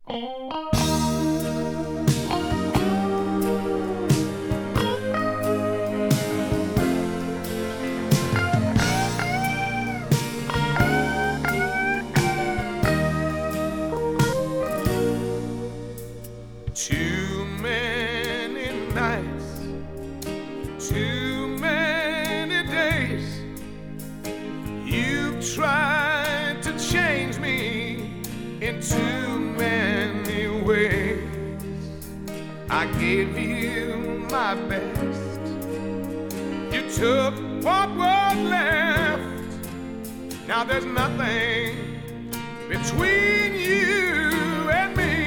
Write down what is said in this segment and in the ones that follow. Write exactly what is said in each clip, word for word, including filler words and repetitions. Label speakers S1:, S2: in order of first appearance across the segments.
S1: Too many nights, too many days, you've tried to change me in too many ways. I gave you my best, you took what was left. Now there's nothing between you and me.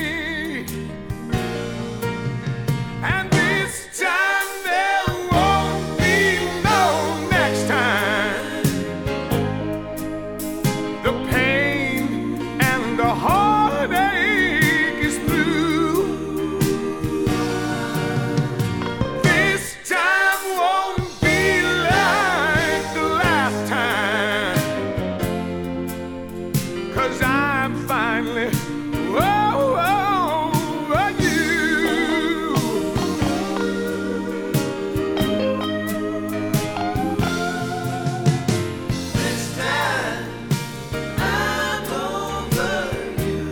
S1: Cause I'm finally over you. This time I'm over you.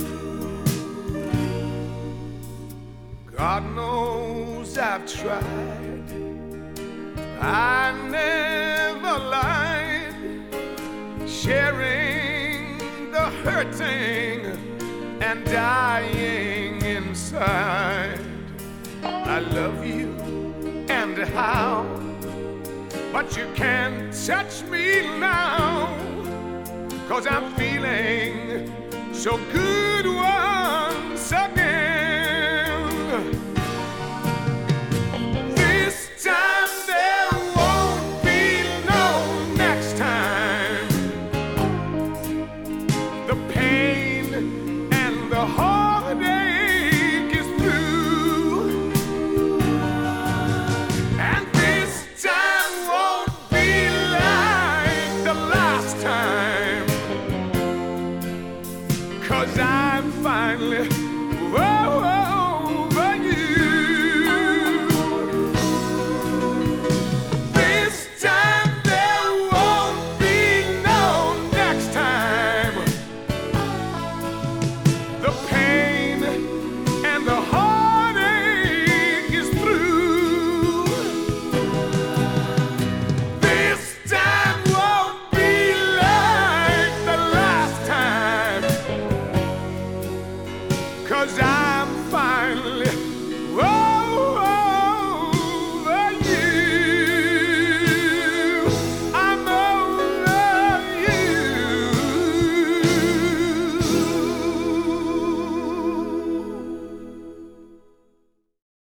S1: God knows I've tried, I never lied, sharing hurting and dying inside. I love you and how, but you can't touch me now. Cause I'm feeling so good once again. This time there won't be no next time. The pain and the heartache is through, and this time won't be like the last time. Cause I'm finally over you. This time there won't be no next time. The pain and the heartache is through. This time won't be like the last time. Cause I